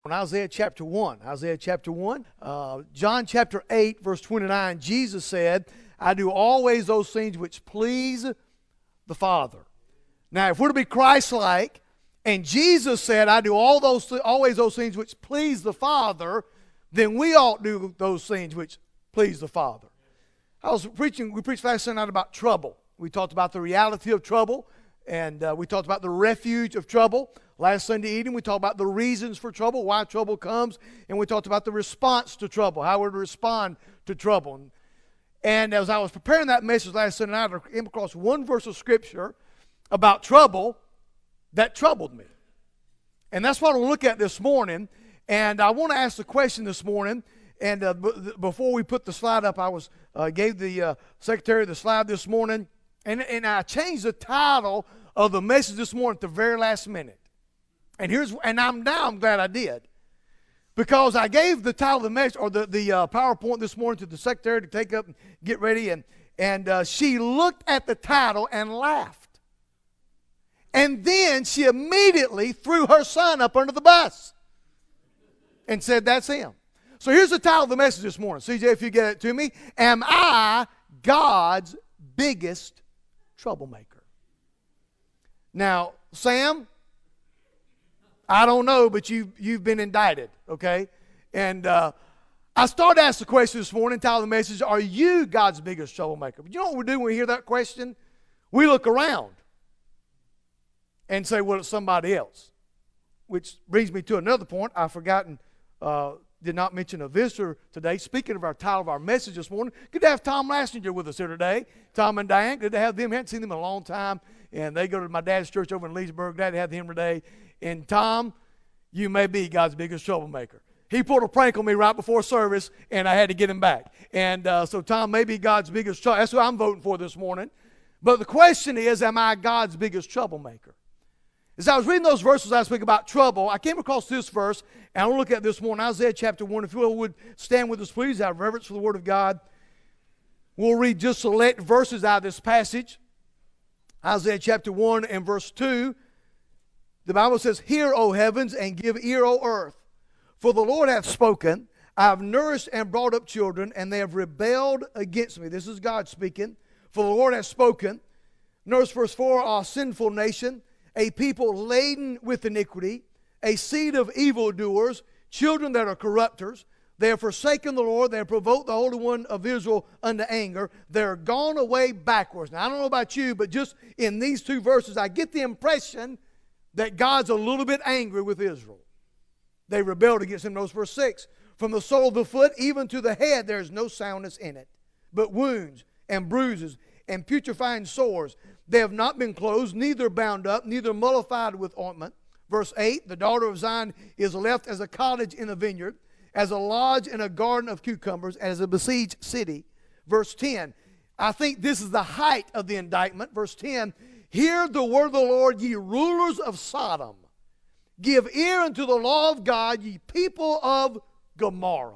In Isaiah chapter 1, John chapter 8, verse 29, Jesus said, I do always those things which please the Father. Now, if we're to be Christ-like, and Jesus said, I do always those things which please the Father, then we ought to do those things which please the Father. We preached last Sunday night about trouble. We talked about the reality of trouble, and we talked about the refuge of trouble. Last Sunday evening, we talked about the reasons for trouble, why trouble comes, and we talked about the response to trouble, how we're to respond to trouble. And as I was preparing that message last Sunday night, I came across one verse of Scripture about trouble that troubled me. And that's what I want to look at this morning. And I want to ask the question this morning. And before we put the slide up, I gave the secretary the slide this morning. And I changed the title of the message this morning at the very last minute. And I'm glad I did. Because I gave the title of the message, or the PowerPoint this morning to the secretary to take up and get ready. And she looked at the title and laughed. And then she immediately threw her son up under the bus and said, that's him. So here's the title of the message this morning. CJ, if you get it to me. Am I God's biggest troublemaker? Now, Sam, I don't know, but you've been indicted, okay? And I started to ask the question this morning, title of the message, are you God's biggest troublemaker? But you know what we do when we hear that question? We look around and say, well, it's somebody else. Which brings me to another point. I've forgotten, did not mention a visitor today. Speaking of our title of our message this morning, good to have Tom Lassinger with us here today. Tom and Diane, good to have them. Haven't seen them in a long time. And they go to my dad's church over in Leesburg. Glad to have them today. And Tom, you may be God's biggest troublemaker. He pulled a prank on me right before service, and I had to get him back. And so Tom may be God's biggest troublemaker. That's who I'm voting for this morning. But the question is, am I God's biggest troublemaker? As I was reading those verses last week about trouble, I came across this verse, and I want to look at this morning, Isaiah chapter 1. If you would stand with us, please, out of reverence for the Word of God. We'll read just select verses out of this passage. Isaiah chapter 1 and verse 2. The Bible says, hear, O heavens, and give ear, O earth. For the Lord hath spoken, I have nourished and brought up children, and they have rebelled against me. This is God speaking. For the Lord hath spoken. Notice verse 4, a sinful nation, a people laden with iniquity, a seed of evildoers, children that are corrupters. They have forsaken the Lord. They have provoked the Holy One of Israel unto anger. They're gone away backwards. Now, I don't know about you, but just in these two verses, I get the impression that God's a little bit angry with Israel. They rebelled against him. Notice verse 6. From the sole of the foot even to the head there is no soundness in it, but wounds and bruises and putrefying sores. They have not been closed, neither bound up, neither mollified with ointment. Verse 8, the daughter of Zion is left as a cottage in a vineyard, as a lodge in a garden of cucumbers, as a besieged city. Verse 10, I think this is the height of the indictment. Verse 10, hear the word of the Lord, ye rulers of Sodom. Give ear unto the law of God, ye people of Gomorrah.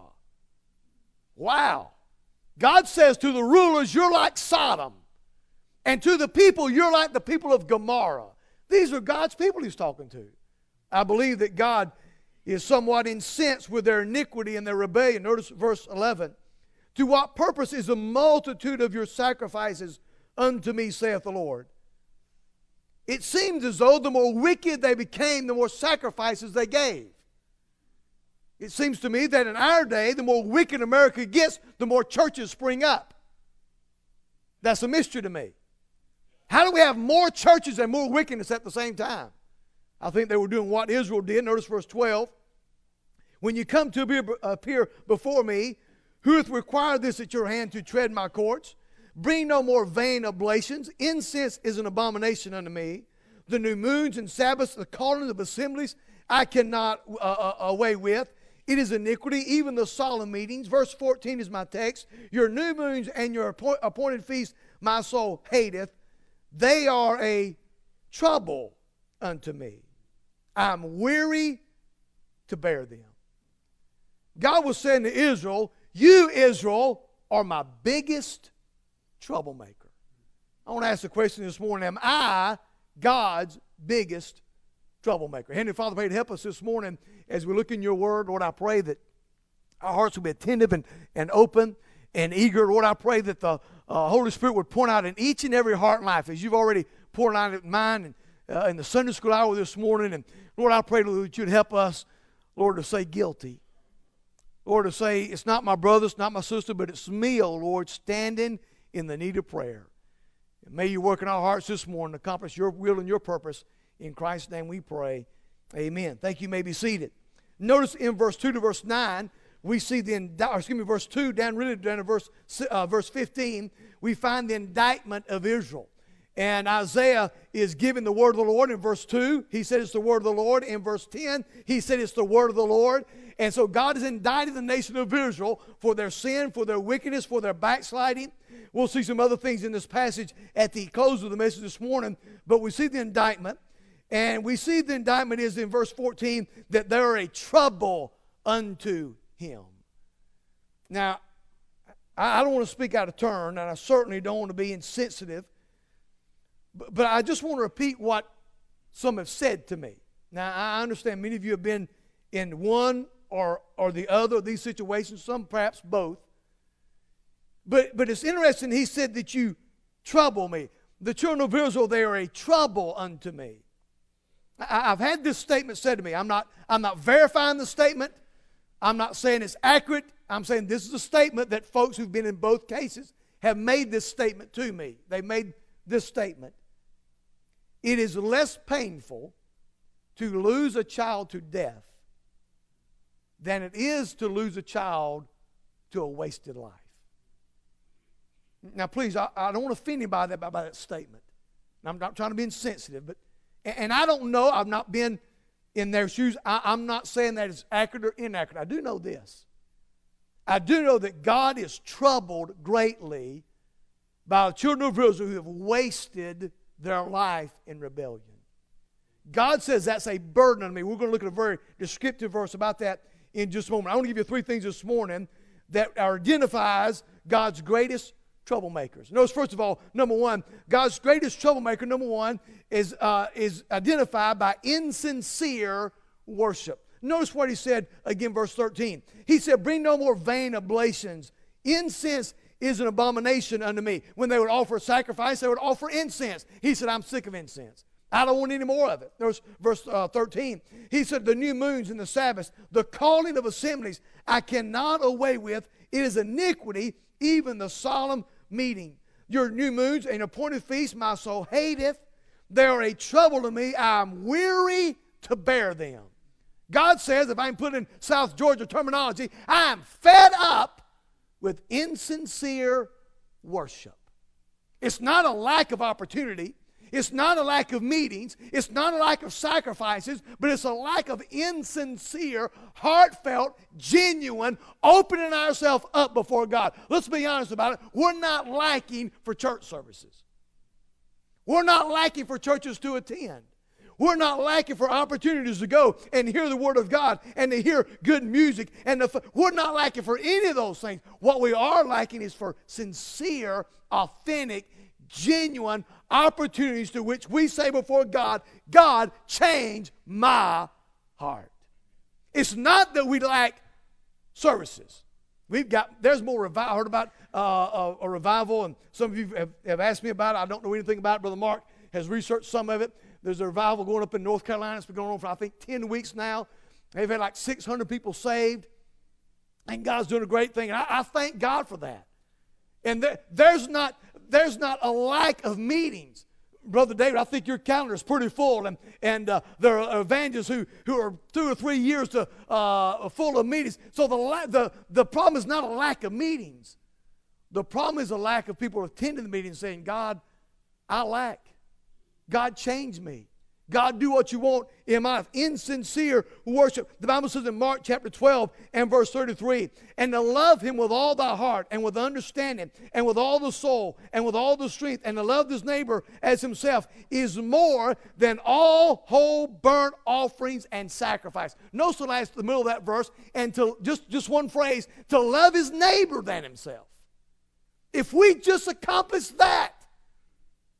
Wow. God says to the rulers, you're like Sodom. And to the people, you're like the people of Gomorrah. These are God's people he's talking to. I believe that God is somewhat incensed with their iniquity and their rebellion. Notice verse 11. To what purpose is the multitude of your sacrifices unto me, saith the Lord? It seems as though the more wicked they became, the more sacrifices they gave. It seems to me that in our day, the more wicked America gets, the more churches spring up. That's a mystery to me. How do we have more churches and more wickedness at the same time? I think they were doing what Israel did. Notice verse 12. When you come to appear before me, who hath required this at your hand to tread my courts? Bring no more vain oblations. Incense is an abomination unto me. The new moons and Sabbaths, the calling of assemblies, I cannot away with. It is iniquity, even the solemn meetings. Verse 14 is my text. Your new moons and your appointed feasts my soul hateth. They are a trouble unto me. I'm weary to bear them. God was saying to Israel, you, Israel, are my biggest troublemaker. I want to ask the question this morning, am I God's biggest troublemaker. Heavenly Father, pray to help us this morning as we look in your word. Lord, I pray that our hearts will be attentive and open and eager. Lord, I pray that the Holy Spirit would point out in each and every heart and life, as you've already poured out in mine and in the Sunday school hour this morning. And Lord, I pray, Lord, that you'd help us, Lord, to say guilty. Lord, to say it's not my brother, it's not my sister, but it's me, oh Lord, standing in the need of prayer. And may you work in our hearts this morning to accomplish your will and your purpose. In Christ's name we pray. Amen. Thank you. You may be seated. Notice in verse 2 to verse 9, we see verse 2 down to verse 15, we find the indictment of Israel. And Isaiah is giving the word of the Lord in verse 2. He said it's the word of the Lord. In verse 10, he said it's the word of the Lord. And so God has indicted the nation of Israel for their sin, for their wickedness, for their backsliding. We'll see some other things in this passage at the close of the message this morning. But we see the indictment. And we see the indictment is in verse 14 that they are a trouble unto him. Now, I don't want to speak out of turn, and I certainly don't want to be insensitive. But I just want to repeat what some have said to me. Now, I understand many of you have been in one or the other of these situations, some perhaps both. But it's interesting, he said that you trouble me. The children of Israel, they are a trouble unto me. I've had this statement said to me. I'm not verifying the statement. I'm not saying it's accurate. I'm saying this is a statement that folks who've been in both cases have made this statement to me. They made this statement. It is less painful to lose a child to death than it is to lose a child to a wasted life. Now, please, I don't want to offend anybody by that statement. I'm not trying to be insensitive, and I don't know. I've not been in their shoes. I'm not saying that it's accurate or inaccurate. I do know this. I do know that God is troubled greatly by the children of Israel who have wasted their life in rebellion. God says that's a burden on me. We're going to look at a very descriptive verse about that in just a moment. I want to give you three things this morning that identifies God's greatest troublemakers. Notice, first of all, number one, God's greatest troublemaker, number one, is identified by insincere worship. Notice what he said, again, verse 13. He said, bring no more vain oblations. Incense is an abomination unto me. When they would offer a sacrifice, they would offer incense. He said, I'm sick of incense. I don't want any more of it. There's verse 13. He said, the new moons and the Sabbaths, the calling of assemblies, I cannot away with. It is iniquity, even the solemn meeting. Your new moons and appointed feasts, my soul hateth. They are a trouble to me. I am weary to bear them. God says, if I can put in South Georgia terminology, I am fed up with insincere worship. It's not a lack of opportunity. It's not a lack of meetings. It's not a lack of sacrifices, but it's a lack of insincere, heartfelt, genuine, opening ourselves up before God. Let's be honest about it. We're not lacking for church services. We're not lacking for churches to attend. We're not lacking for opportunities to go and hear the Word of God and to hear good music. We're not lacking for any of those things. What we are lacking is for sincere, authentic, genuine opportunities to which we say before God, God, change my heart. It's not that we lack services. There's more revival. I heard about a revival, and some of you have asked me about it. I don't know anything about it. Brother Mark has researched some of it. There's a revival going up in North Carolina. It's been going on for, I think, 10 weeks now. They've had like 600 people saved. And God's doing a great thing. And I thank God for that. And there's not a lack of meetings. Brother David, I think your calendar is pretty full. And there are evangelists who are 2 or 3 years full of meetings. So the problem is not a lack of meetings. The problem is a lack of people attending the meeting saying, God, I lack. God, change me. God, do what you want in my life. Insincere worship. The Bible says in Mark chapter 12 and verse 33, and to love him with all thy heart and with understanding and with all the soul and with all the strength and to love his neighbor as himself is more than all whole burnt offerings and sacrifice. Notice the middle of that verse, and to just one phrase, to love his neighbor than himself. If we just accomplish that,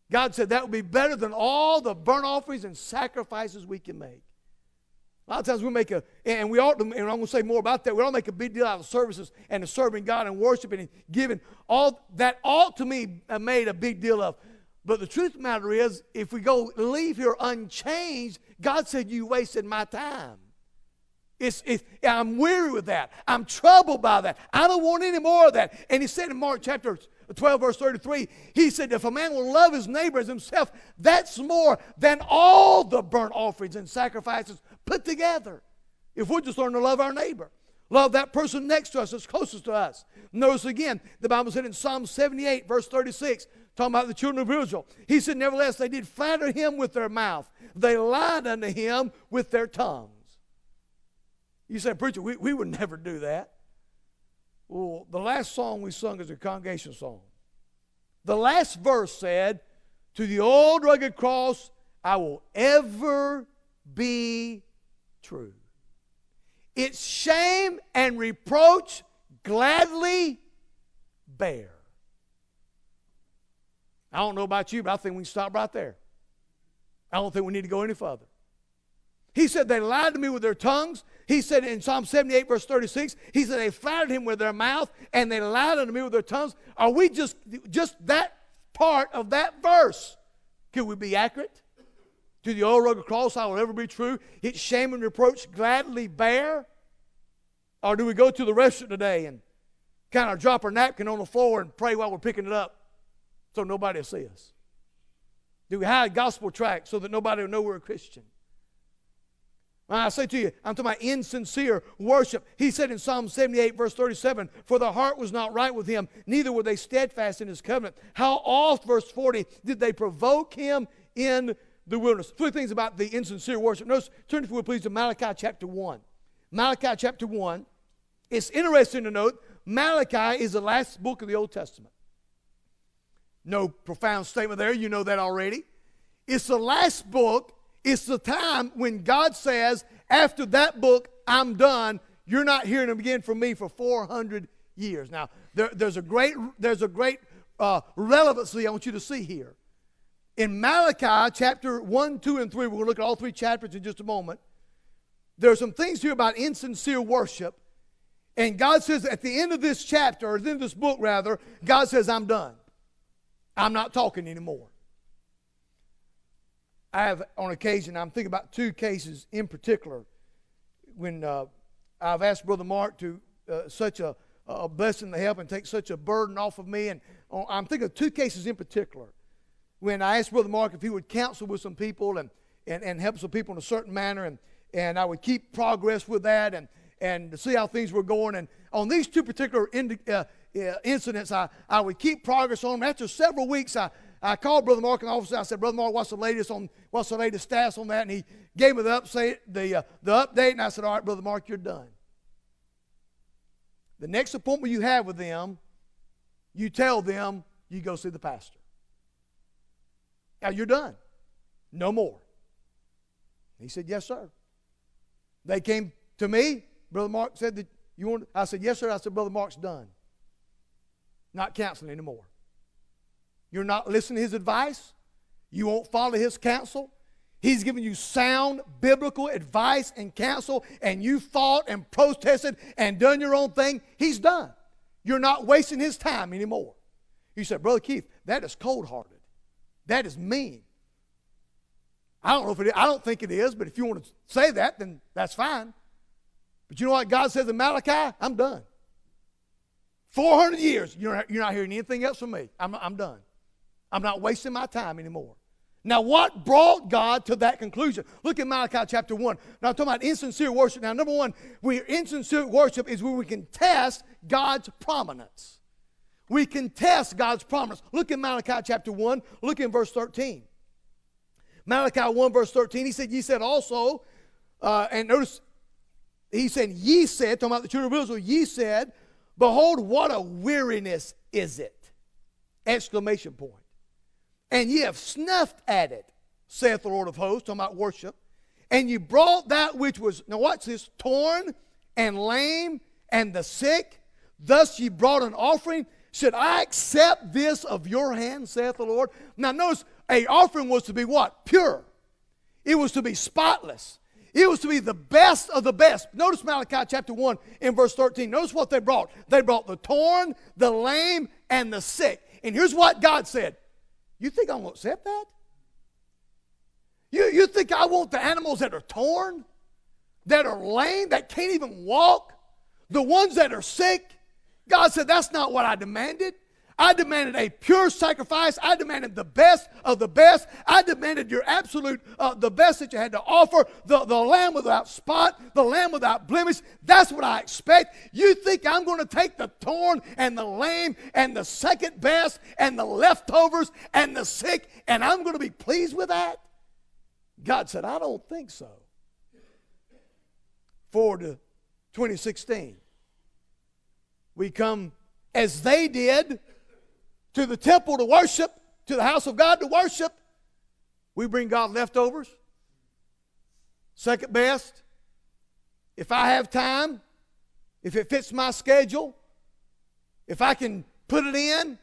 God said that would be better than all the burnt offerings and sacrifices we can make. A lot of times we make and we ought to, and I'm going to say more about that, we ought to make a big deal out of services and of serving God and worshiping and giving. All that ought to be made a big deal of. But the truth of the matter is, if we leave here unchanged, God said, you wasted my time. I'm weary with that. I'm troubled by that. I don't want any more of that. And he said in Mark chapter 12, verse 33, he said, if a man will love his neighbor as himself, that's more than all the burnt offerings and sacrifices put together. If we'll just learn to love our neighbor. Love that person next to us that's closest to us. Notice again, the Bible said in Psalm 78, verse 36, talking about the children of Israel. He said, nevertheless, they did flatter him with their mouth. They lied unto him with their tongues. You say, preacher, we would never do that. Well, the last song we sung is a congregation song. The last verse said, to the old rugged cross, I will ever be true. Its shame and reproach gladly bear. I don't know about you, but I think we can stop right there. I don't think we need to go any further. He said they lied to me with their tongues. He said in Psalm 78, verse 36, he said they flattered him with their mouth and they lied unto me with their tongues. Are we just that part of that verse? Could we be accurate? To the old rugged cross I will ever be true. Its shame and reproach gladly bear. Or do we go to the restaurant today and kind of drop our napkin on the floor and pray while we're picking it up so nobody will see us? Do we hide gospel tracts so that nobody will know we're a Christian? I say to you, I'm talking about insincere worship. He said in Psalm 78, verse 37, for the heart was not right with him, neither were they steadfast in his covenant. How oft, verse 40, did they provoke him in the wilderness? Three things about the insincere worship. Notice, turn if you would please to Malachi chapter 1. Malachi chapter 1. It's interesting to note, Malachi is the last book of the Old Testament. No profound statement there. You know that already. It's the last book. It's the time when God says, after that book, I'm done. You're not hearing them again from me for 400 years. Now, there's a great relevancy I want you to see here. In Malachi chapter 1, 2, and 3, we're going to look at all three chapters in just a moment. There are some things here about insincere worship. And God says at the end of this chapter, or at the end of this book rather, God says, I'm done. I'm not talking anymore. I have, on occasion, I'm thinking about two cases in particular when I've asked Brother Mark to such a blessing to help and take such a burden off of me. And I'm thinking of two cases in particular when I asked Brother Mark if he would counsel with some people and help some people in a certain manner. And I would keep progress with that and to see how things were going. And on these two particular incidents, I would keep progress on them. After several weeks, I called Brother Mark in the office. I said, Brother Mark, what's the latest stats on that? And he gave me the update, and I said, all right, Brother Mark, you're done. The next appointment you have with them, you tell them you go see the pastor. Now you're done. No more. He said, yes, sir. They came to me. Brother Mark said that you want. I said, yes, sir. I said, Brother Mark's done. Not counseling anymore. You're not listening to his advice. You won't follow his counsel. He's giving you sound biblical advice and counsel, and you fought and protested and done your own thing. He's done. You're not wasting his time anymore. You said, Brother Keith, that is cold-hearted. That is mean. I don't know if it is. I don't think it is, but if you want to say that, then that's fine. But you know what God says in Malachi? I'm done. 400 years, you're not hearing anything else from me. I'm done. I'm not wasting my time anymore. Now, what brought God to that conclusion? Look at Malachi chapter 1. Now, I'm talking about insincere worship. Now, number one, insincere worship is where we can test God's prominence. We can test God's prominence. Look at Malachi chapter 1. Look in verse 13. Malachi 1, verse 13, he said, ye said also, and notice, he said, ye said, talking about the children of Israel, ye said, behold, what a weariness is it! Exclamation point. And ye have snuffed at it, saith the Lord of hosts, talking about worship. And ye brought that which was, now watch this, torn and lame and the sick. Thus ye brought an offering. Should I accept this of your hand, saith the Lord? Now notice, a offering was to be what? Pure. It was to be spotless. It was to be the best of the best. Notice Malachi chapter 1 in verse 13. Notice what they brought. They brought the torn, the lame, and the sick. And here's what God said. You think I'm going to accept that? You think I want the animals that are torn, that are lame, that can't even walk, the ones that are sick? God said, that's not what I demanded. I demanded a pure sacrifice. I demanded the best of the best. I demanded your absolute, the best that you had to offer, the lamb without spot, the lamb without blemish. That's what I expect. You think I'm going to take the torn and the lame and the second best and the leftovers and the sick and I'm going to be pleased with that? God said, I don't think so. Forward to 2016. We come as they did to the temple to worship, to the house of God to worship. We bring God leftovers. Second best. If I have time, if it fits my schedule, if I can put it in.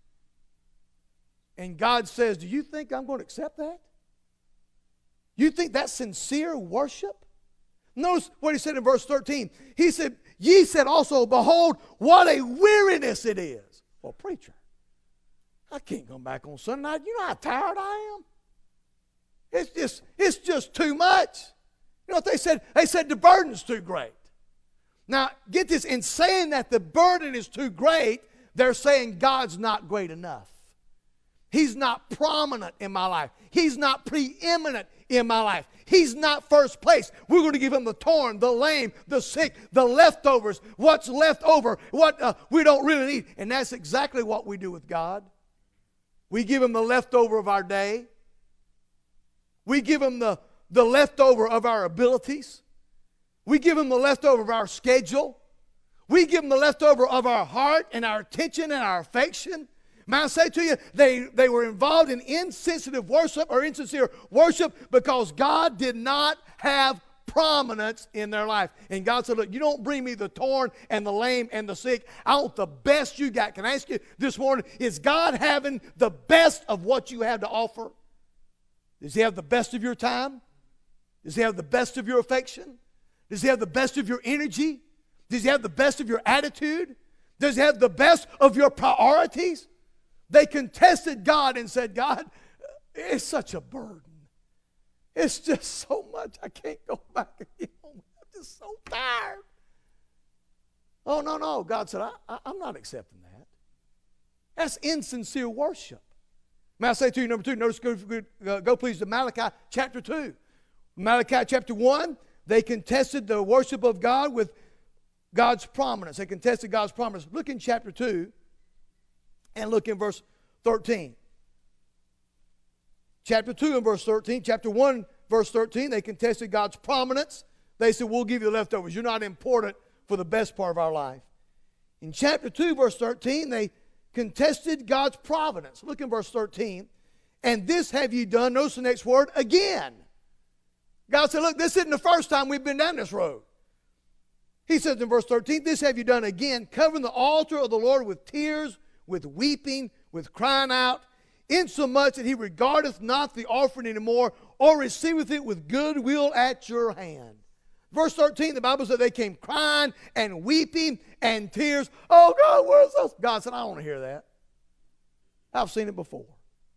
And God says, do you think I'm going to accept that? You think that's sincere worship? Notice what he said in verse 13. He said, ye said also, behold, what a weariness it is. Well, preacher, I can't come back on Sunday night. You know how tired I am? It's just too much. You know what they said? They said the burden's too great. Now, get this. In saying that the burden is too great, they're saying God's not great enough. He's not prominent in my life. He's not preeminent in my life. He's not first place. We're going to give him the torn, the lame, the sick, the leftovers, what's left over, what we don't really need. And that's exactly what we do with God. We give him the leftover of our day. We give him the leftover of our abilities. We give him the leftover of our schedule. We give him the leftover of our heart and our attention and our affection. May I say to you, they were involved in insensitive worship or insincere worship because God did not have prominence in their life. And God said, look, you don't bring me the torn and the lame and the sick. I want the best you got. Can I ask you this morning, is God having the best of what you have to offer? Does he have the best of your time? Does he have the best of your affection? Does he have the best of your energy? Does he have the best of your attitude? Does he have the best of your priorities? They contested God and said, God, it's such a burden. It's just so much. I can't go back again. I'm just so tired. Oh, no. God said, I'm not accepting that. That's insincere worship. May I say to you, number two, notice, go please to Malachi chapter 2. Malachi chapter 1, they contested the worship of God with God's prominence. They contested God's prominence. Look in chapter 2 and look in verse 13. Chapter 2 and verse 13. Chapter 1, verse 13, they contested God's prominence. They said, we'll give you the leftovers. You're not important for the best part of our life. In chapter 2, verse 13, they contested God's providence. Look in verse 13. And this have ye done, notice the next word, again. God said, look, this isn't the first time we've been down this road. He says in verse 13, this have you done again, covering the altar of the Lord with tears, with weeping, with crying out, insomuch that he regardeth not the offering anymore, or receiveth it with good will at your hand. Verse 13, the Bible said they came crying and weeping and tears. Oh, God, where's this? God said, I don't want to hear that. I've seen it before.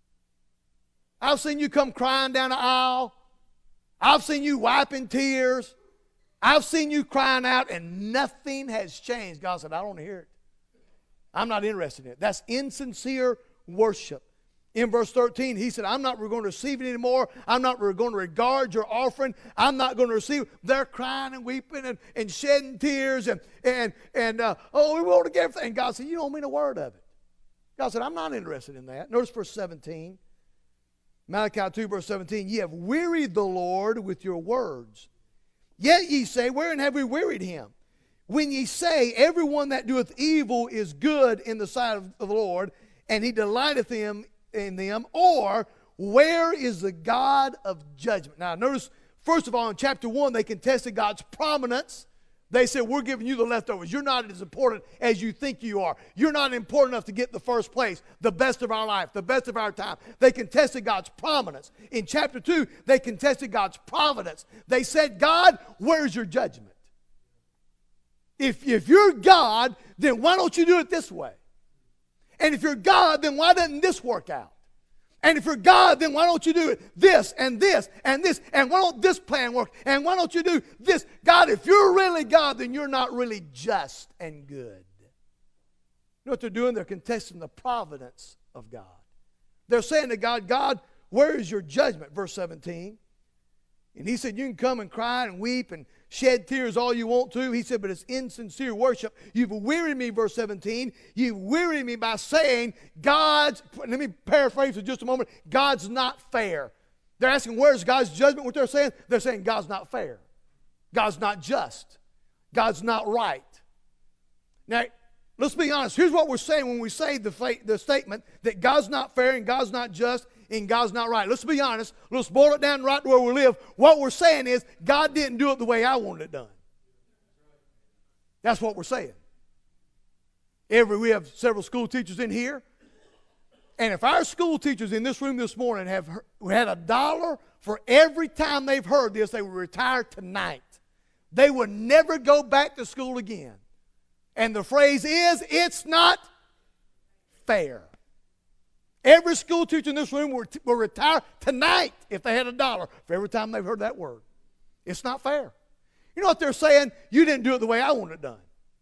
I've seen you come crying down the aisle. I've seen you wiping tears. I've seen you crying out and nothing has changed. God said, I don't want to hear it. I'm not interested in it. That's insincere worship. In verse 13, he said, I'm not going to receive it anymore. I'm not going to regard your offering. I'm not going to receive it. They're crying and weeping and shedding tears and oh, we want to get everything. And God said, you don't mean a word of it. God said, I'm not interested in that. Notice verse 17. Malachi 2, verse 17. Ye have wearied the Lord with your words. Yet ye say, wherein have we wearied him? When ye say, everyone that doeth evil is good in the sight of the Lord, and he delighteth in them, or where is the God of judgment? Now notice, first of all, in chapter 1, they contested God's prominence They said, we're giving you the leftovers. You're not as important as you think you are. You're not important enough to get the first place, the best of our life, the best of our time. They contested God's prominence. In chapter 2, they contested God's providence. They said, God, where's your judgment? If you're God, then why don't you do it this way? And if you're God, then why doesn't this work out? And if you're God, then why don't you do it this and this and this? And why don't this plan work? And why don't you do this? God, if you're really God, then you're not really just and good. You know what they're doing? They're contesting the providence of God. They're saying to God, God, where is your judgment? Verse 17. And he said, you can come and cry and weep and shed tears all you want to. He said, but it's insincere worship. You've wearied me, verse 17. You've wearied me by saying God's, let me paraphrase for just a moment, God's not fair. They're asking, where's God's judgment? What they're saying God's not fair. God's not just. God's not right. Now, let's be honest. Here's what we're saying when we say the statement that God's not fair and God's not just and God's not right. Let's be honest. Let's boil it down right to where we live. What we're saying is God didn't do it the way I wanted it done. That's what we're saying. We have several school teachers in here. And if our school teachers in this room this morning had $1 for every time they've heard this, they would retire tonight. They would never go back to school again. And the phrase is, it's not fair. Every school teacher in this room will retire tonight if they had $1 for every time they've heard that word. It's not fair. You know what they're saying? You didn't do it the way I wanted it done.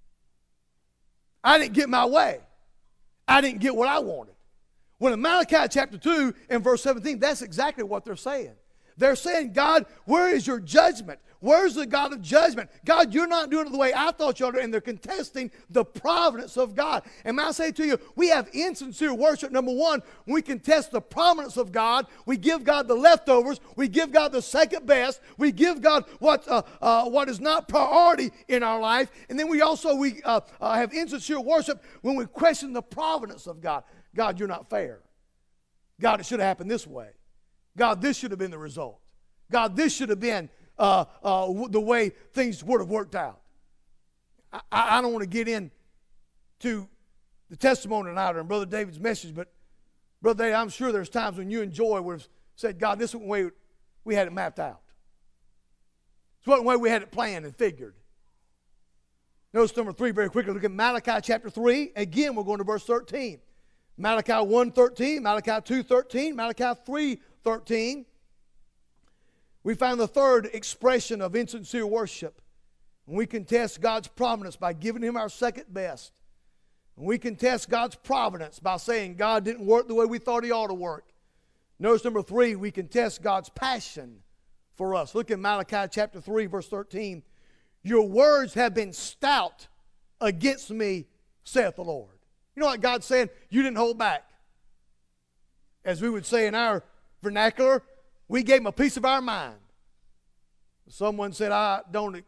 I didn't get my way. I didn't get what I wanted. Well, in Malachi chapter 2 and verse 17, that's exactly what they're saying. They're saying, God, where is your judgment? Where's the God of judgment? God, you're not doing it the way I thought you ought to. And they're contesting the providence of God. And may I say to you, we have insincere worship. Number one, when we contest the prominence of God, we give God the leftovers. We give God the second best. We give God what is not priority in our life. And then we have insincere worship when we question the providence of God. God, you're not fair. God, it should have happened this way. God, this should have been the result. God, this should have been the way things would have worked out. I don't want to get into the testimony tonight or in Brother David's message, but Brother David, I'm sure there's times when you and Joy would have said, God, this is the way we had it mapped out. It's the way we had it planned and figured. Notice number 3 very quickly. Look at Malachi chapter 3. Again, we're going to verse 13. Malachi 1:13, Malachi 2:13, Malachi 3:13. We find the third expression of insincere worship. And we contest God's providence by giving Him our second best. And we contest God's providence by saying God didn't work the way we thought He ought to work. Notice number 3, we contest God's passion for us. Look at Malachi chapter 3, verse 13. Your words have been stout against me, saith the Lord. You know what God's saying? You didn't hold back. As we would say in our vernacular, we gave Him a piece of our mind. Someone said, I don't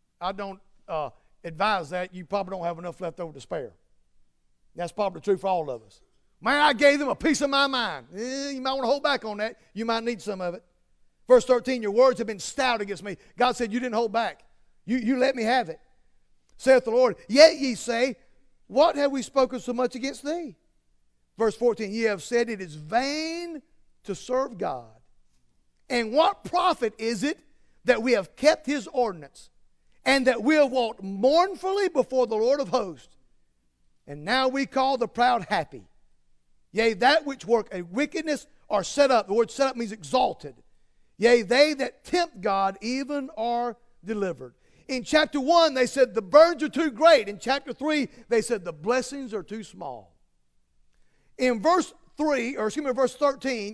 advise that. You probably don't have enough left over to spare. That's probably true for all of us. Man, I gave them a piece of my mind. You might want to hold back on that. You might need some of it. Verse 13, your words have been stout against me. God said, you didn't hold back. You let me have it. Saith the Lord, yet ye say, what have we spoken so much against thee? Verse 14, ye have said it is vain to serve God. And what profit is it that we have kept His ordinance, and that we have walked mournfully before the Lord of hosts? And now we call the proud happy. Yea, that which work a wickedness are set up. The word set up means exalted. Yea, they that tempt God even are delivered. In chapter 1, they said the burdens are too great. In chapter 3, they said the blessings are too small. In verse 13,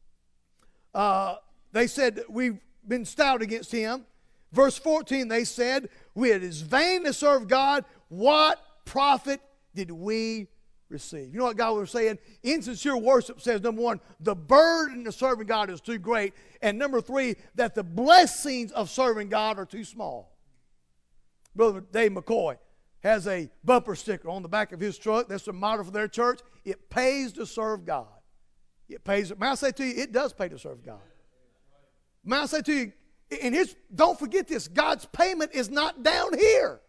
they said we've been stout against Him. Verse 14, they said, it is vain to serve God. What profit did we receive? You know what God was saying? Insincere worship says, number 1, the burden of serving God is too great. And number 3, that the blessings of serving God are too small. Brother Dave McCoy has a bumper sticker on the back of his truck. That's the motto for their church. It pays to serve God. It pays. May I say to you, it does pay to serve God. May I say to you, And don't forget this, God's payment is not down here.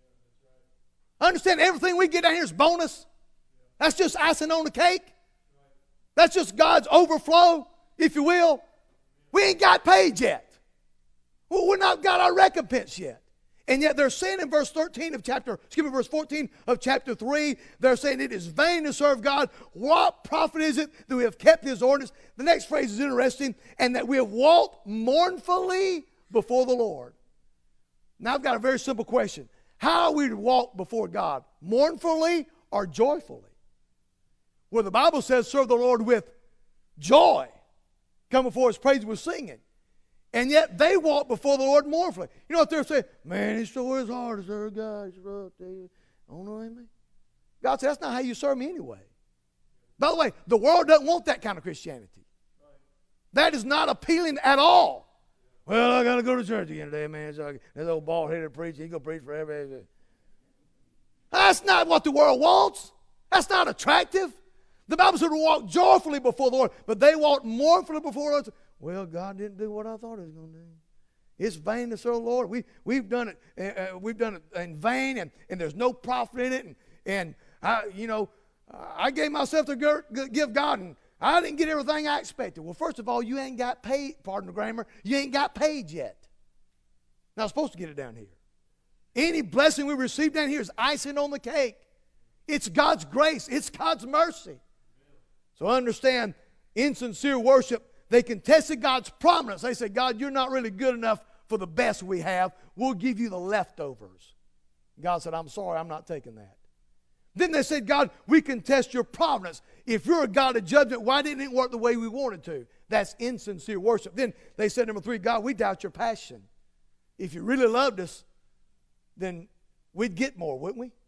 Understand, everything we get down here is bonus. That's just icing on the cake. That's just God's overflow, if you will. We ain't got paid yet. Well, we're not got our recompense yet. And yet they're saying in verse 14 of verse 14 of chapter 3, they're saying it is vain to serve God. What profit is it that we have kept his ordinance? The next phrase is interesting, and that we have walked mournfully before the Lord. Now I've got a very simple question. How are we to walk before God? Mournfully or joyfully? Well, the Bible says serve the Lord with joy. Come before his praise with singing. And yet they walk before the Lord mournfully. You know what they're saying? Man, it sure is hard to serve God. It's rough. I don't know anything. God said, that's not how you serve me anyway. By the way, the world doesn't want that kind of Christianity. That is not appealing at all. Well, I got to go to church again today, man. So this old bald-headed preacher, he's going to preach forever. That's not what the world wants. That's not attractive. The Bible said to walk joyfully before the Lord, but they walked mournfully before the Lord. Well, God didn't do what I thought he was going to do. It's vain to serve the Lord. We've done it in vain, and there's no profit in it. And I gave myself to give God, and I didn't get everything I expected. Well, first of all, you ain't got paid. Pardon the grammar. You ain't got paid yet. Not supposed to get it down here. Any blessing we receive down here is icing on the cake. It's God's grace. It's God's mercy. So understand, insincere worship, they contested God's prominence. They said, God, you're not really good enough for the best we have. We'll give you the leftovers. God said, I'm sorry, I'm not taking that. Then they said, God, we contest your providence. If you're a God of judgment, why didn't it work the way we wanted to? That's insincere worship. Then they said, number 3, God, we doubt your passion. If you really loved us, then we'd get more, wouldn't we?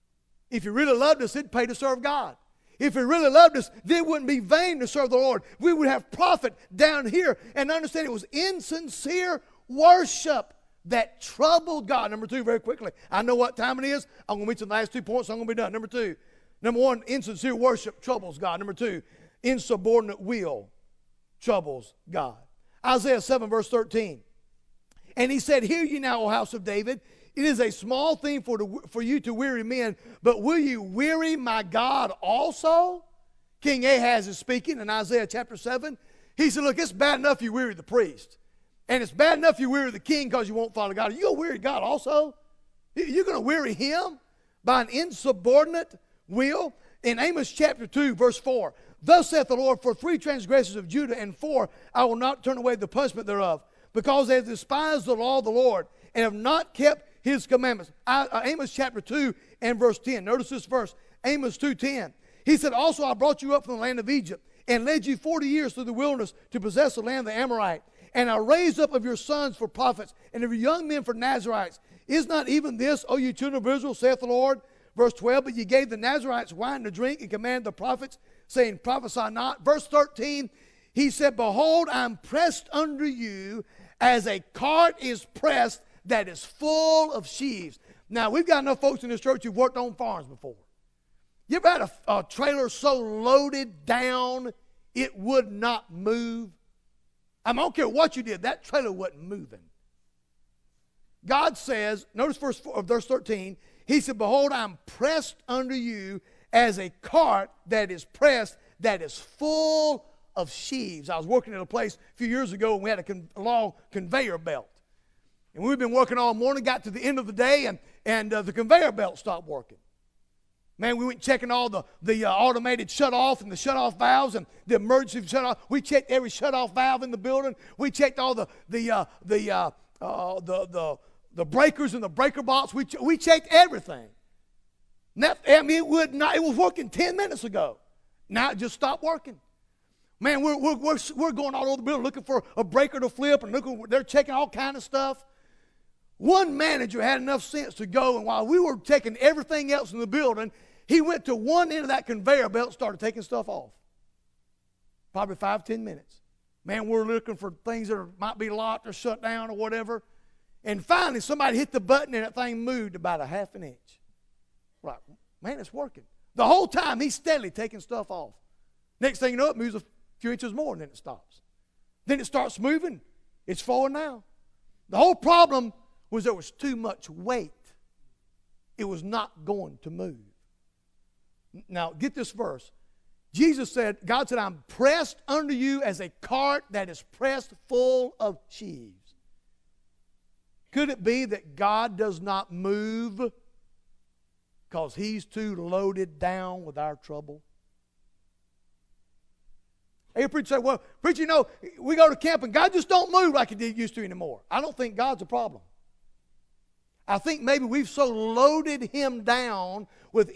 If you really loved us, it'd pay to serve God. If he really loved us, then it wouldn't be vain to serve the Lord. We would have profit down here. And understand, it was insincere worship that troubled God. Number 2, very quickly. I know what time it is. I'm going to reach the last 2 points, so I'm going to be done. Number 2. Number 1, insincere worship troubles God. Number 2, insubordinate will troubles God. Isaiah 7, verse 13. And he said, hear ye now, O house of David. It is a small thing for you to weary men, but will you weary my God also? King Ahaz is speaking in Isaiah chapter 7. He said, look, it's bad enough you weary the priest. And it's bad enough you weary the king because you won't follow God. Are you going to weary God also? You're going to weary him by an insubordinate will? In Amos chapter 2, verse 4, thus saith the Lord, for 3 transgressions of Judah, and 4, I will not turn away the punishment thereof, because they have despised the law of the Lord, and have not kept his commandments. Amos chapter 2 and verse 10. Notice this verse, Amos 2:10. He said, also I brought you up from the land of Egypt, and led you 40 years through the wilderness to possess the land of the Amorite. And I raised up of your sons for prophets, and of your young men for Nazarites. Is not even this, O you children of Israel, saith the Lord? Verse 12, but ye gave the Nazarites wine to drink, and commanded the prophets, saying, prophesy not. Verse 13, he said, behold, I am pressed under you, as a cart is pressed that is full of sheaves. Now, we've got enough folks in this church who've worked on farms before. You ever had a trailer so loaded down it would not move? I don't care what you did, that trailer wasn't moving. God says, notice verse 13, he said, behold, I'm pressed under you as a cart that is pressed, that is full of sheaves. I was working at a place a few years ago, and we had a long conveyor belt. And we've been working all morning, got to the end of the day, and the conveyor belt stopped working. Man, we went checking all the automated shut-off and the shut-off valves and the emergency shut-off. We checked every shut-off valve in the building. We checked all the breakers in the breaker box. We checked everything. It was working 10 minutes ago. Now it just stopped working. Man, we're going all over the building looking for a breaker to flip, and they're checking all kind of stuff. One manager had enough sense to go, and while we were checking everything else in the building, he went to one end of that conveyor belt and started taking stuff off. Probably 5-10 minutes. Man, we're looking for things that might be locked or shut down or whatever. And finally, somebody hit the button and that thing moved about a half an inch. Right, man, it's working. The whole time, he's steadily taking stuff off. Next thing you know, it moves a few inches more and then it stops. Then it starts moving. It's forward now. The whole problem was there was too much weight. It was not going to move. Now, get this verse. Jesus said, God said, I'm pressed unto you as a cart that is pressed full of sheaves. Could it be that God does not move because He's too loaded down with our trouble? Hey, preacher say, well, preacher, you know, we go to camp and God just don't move like He used to anymore. I don't think God's a problem. I think maybe we've so loaded Him down with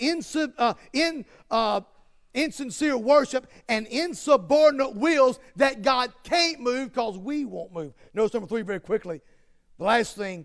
insincere worship and insubordinate wills that God can't move because we won't move. Notice number 3 very quickly. The last thing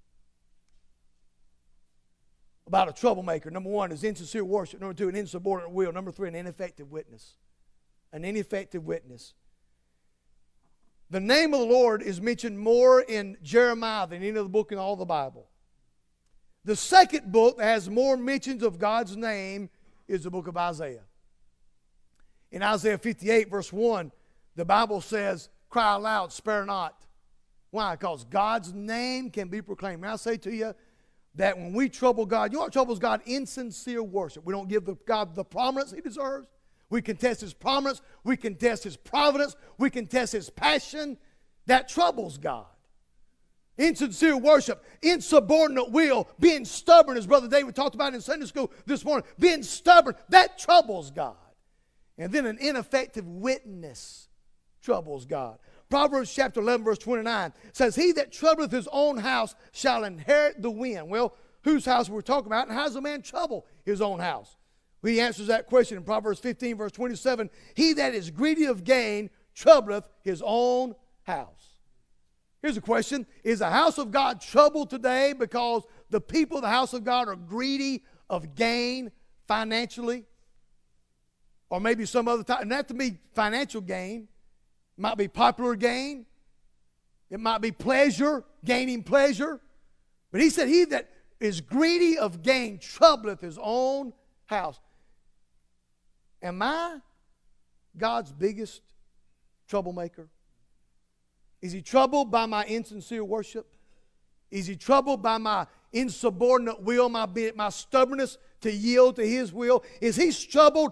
about a troublemaker. Number 1 is insincere worship. Number 2, an insubordinate will. Number 3, an ineffective witness. An ineffective witness. The name of the Lord is mentioned more in Jeremiah than any other book in all the Bible. The second book that has more mentions of God's name is the book of Isaiah. In Isaiah 58, verse 1, the Bible says, cry aloud, spare not. Why? Because God's name can be proclaimed. And I say to you that when we trouble God, you know what troubles God? Insincere worship. We don't give God the prominence He deserves. We contest His prominence. We contest His providence. We contest His passion. That troubles God. Insincere worship, insubordinate will, being stubborn, as Brother David talked about in Sunday school this morning, being stubborn, that troubles God. And then an ineffective witness troubles God. Proverbs chapter 11, verse 29 says, he that troubleth his own house shall inherit the wind. Well, whose house we're talking about, and how does a man trouble his own house? Well, he answers that question in Proverbs 15, verse 27. He that is greedy of gain troubleth his own house. Here's a question. Is the house of God troubled today because the people of the house of God are greedy of gain financially? Or maybe some other time. Not to be financial gain. It might be popular gain. It might be pleasure, gaining pleasure. But he said, he that is greedy of gain troubleth his own house. Am I God's biggest troublemaker? Is He troubled by my insincere worship? Is He troubled by my insubordinate will, my stubbornness to yield to His will? Is He troubled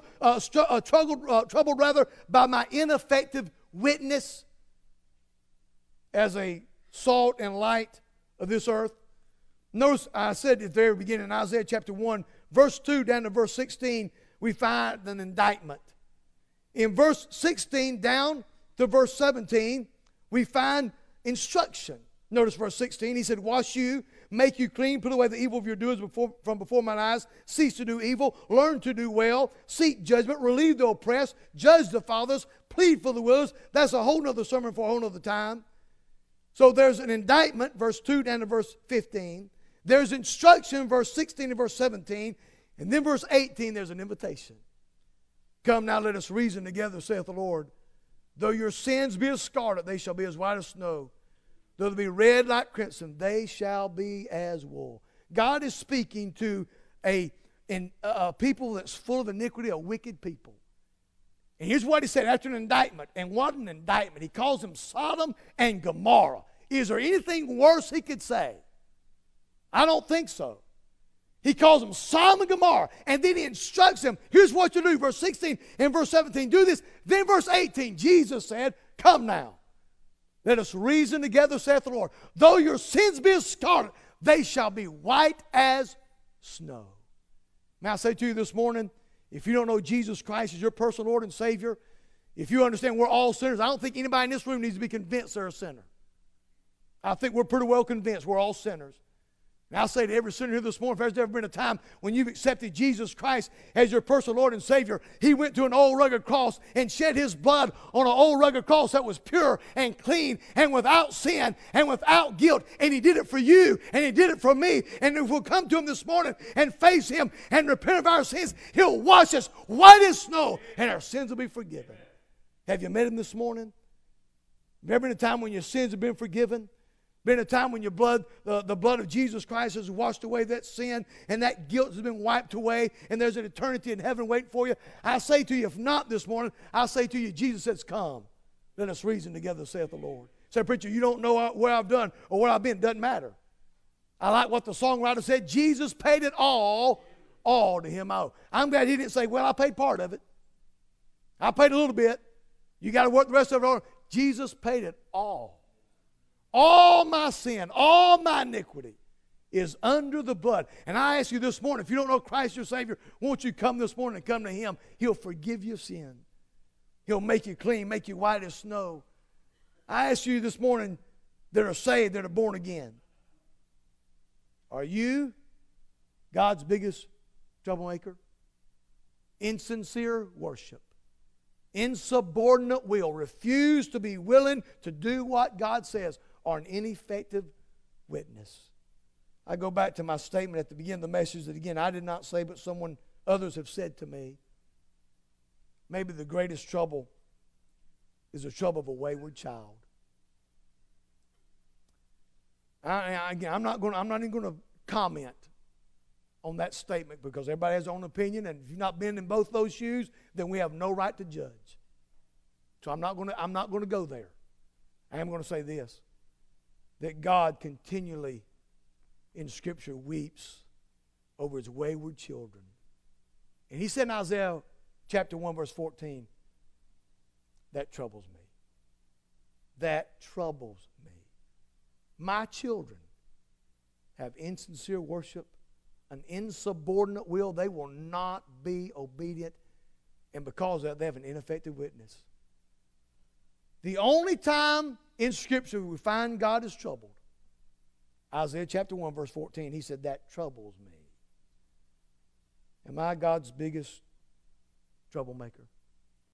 by my ineffective witness as a salt and light of this earth? Notice I said at the very beginning in Isaiah chapter 1, verse 2 down to verse 16, we find an indictment. In verse 16 down to verse 17, we find instruction. Notice verse 16. He said, wash you, make you clean, put away the evil of your doers from before mine eyes. Cease to do evil, learn to do well, seek judgment, relieve the oppressed, judge the fathers, plead for the widows. That's a whole nother sermon for a whole nother time. So there's an indictment, verse 2 down to verse 15. There's instruction, verse 16 and verse 17. And then verse 18, there's an invitation. Come now, let us reason together, saith the Lord. Though your sins be as scarlet, they shall be as white as snow. Though they be red like crimson, they shall be as wool. God is speaking to a people that's full of iniquity, a wicked people. And here's what He said after an indictment. And what an indictment. He calls them Sodom and Gomorrah. Is there anything worse He could say? I don't think so. He calls them Sodom and Gomorrah. And then He instructs them, here's what you do. Verse 16 and verse 17, do this. Then verse 18, Jesus said, come now. Let us reason together, saith the Lord. Though your sins be as scarlet, they shall be white as snow. May I say to you this morning, if you don't know Jesus Christ as your personal Lord and Savior, if you understand we're all sinners, I don't think anybody in this room needs to be convinced they're a sinner. I think we're pretty well convinced we're all sinners. And I'll say to every sinner here this morning, if there's ever been a time when you've accepted Jesus Christ as your personal Lord and Savior, He went to an old rugged cross and shed His blood on an old rugged cross that was pure and clean and without sin and without guilt. And He did it for you and He did it for me. And if we'll come to Him this morning and face Him and repent of our sins, He'll wash us white as snow and our sins will be forgiven. Have you met Him this morning? Have you ever been a time when your sins have been forgiven? Been a time when your blood, the blood of Jesus Christ has washed away that sin and that guilt has been wiped away and there's an eternity in heaven waiting for you? I say to you, if not this morning, I say to you, Jesus says, come. Let us reason together, saith the Lord. Say, preacher, you don't know where I've done or where I've been. Doesn't matter. I like what the songwriter said. Jesus paid it all to him I owe. I'm glad he didn't say, well, I paid part of it. I paid a little bit. You got to work the rest of it on. Jesus paid it all. All my sin, all my iniquity is under the blood. And I ask you this morning, if you don't know Christ your Savior, won't you come this morning and come to him? He'll forgive your sin. He'll make you clean, make you white as snow. I ask you this morning that are saved, that are born again. Are you God's biggest troublemaker? Insincere worship. Insubordinate will. Refuse to be willing to do what God says. Or an ineffective witness. I go back to my statement at the beginning of the message that again I did not say, but others have said to me. Maybe the greatest trouble is the trouble of a wayward child. I'm not even going to comment on that statement because everybody has their own opinion, and if you've not been in both those shoes, then we have no right to judge. So I'm not going to go there. I am going to say this, that God continually in Scripture weeps over his wayward children. And he said in Isaiah chapter 1 verse 14, that troubles me. That troubles me. My children have insincere worship, an insubordinate will. They will not be obedient. And because of that, they have an ineffective witness. The only time in Scripture we find God is troubled, Isaiah chapter 1 verse 14, he said, that troubles me. Am I God's biggest troublemaker?